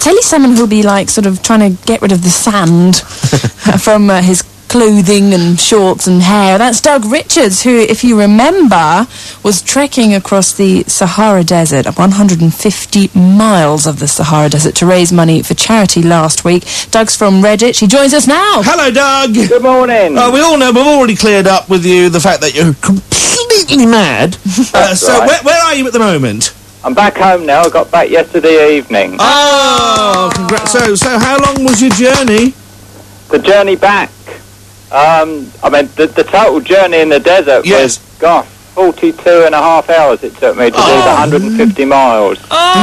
tell you someone who'll be, like, sort of trying to get rid of the sand from his clothing and shorts and hair. That's Doug Richards, who, if you remember, was trekking across the Sahara Desert, 150 miles of the Sahara Desert, to raise money for charity last week. Doug's from Redditch. He joins us now. Hello, Doug. Good morning. We all know, we've already cleared up with you the fact that you're completely mad. So right. where are you at the moment? I'm back home now. I got back yesterday evening. Oh, congrats. So how long was your journey? The journey back. I mean, the total journey in the desert was, 42 and a half hours it took me to do the 150 miles.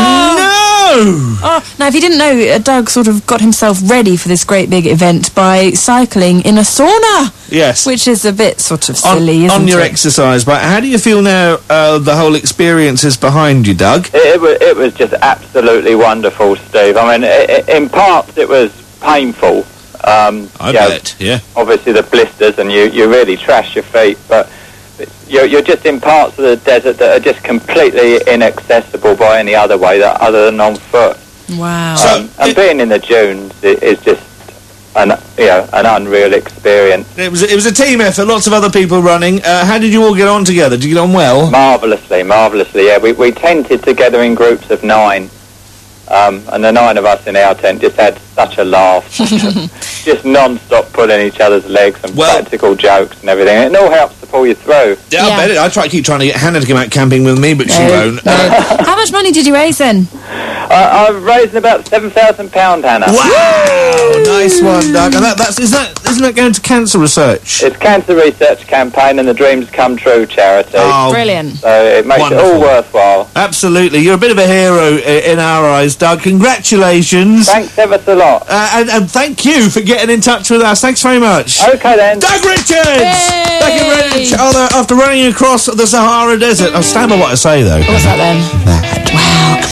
Oh, now, if you didn't know, Doug sort of got himself ready for this great big event by cycling in a sauna. Yes. Which is a bit sort of silly, isn't it? On your exercise, but how do you feel now the whole experience is behind you, Doug? It was just absolutely wonderful, Steve. I mean, in parts it was painful. I bet, yeah. Obviously the blisters, and you really trash your feet, but you're just in parts of the desert that are just completely inaccessible by any other way other than on foot. Wow. And being in the dunes is just an unreal experience. It was a team effort, lots of other people running. How did you all get on together? Did you get on well? Marvellously, yeah. We tented together in groups of 9. And the 9 of us in our tent just had such a laugh, just non-stop pulling each other's legs and practical jokes and everything. It all helps to pull you through. Yeah, I bet it. I keep trying to get Hannah to come out camping with me, but she won't. How much money did you raise then? I've raised about £7,000, Hannah. Wow! Nice one, Doug. And isn't that going to cancer research? It's Cancer Research Campaign and the Dreams Come True charity. Oh, brilliant. So it makes it all worthwhile. Absolutely. You're a bit of a hero in our eyes, Doug. Congratulations. Thanks ever so lot. And thank you for getting in touch with us. Thanks very much. Okay then. Doug Richards! Back in Redditch after running across the Sahara Desert. I'll stand by what I say, though. What's that then? Wow.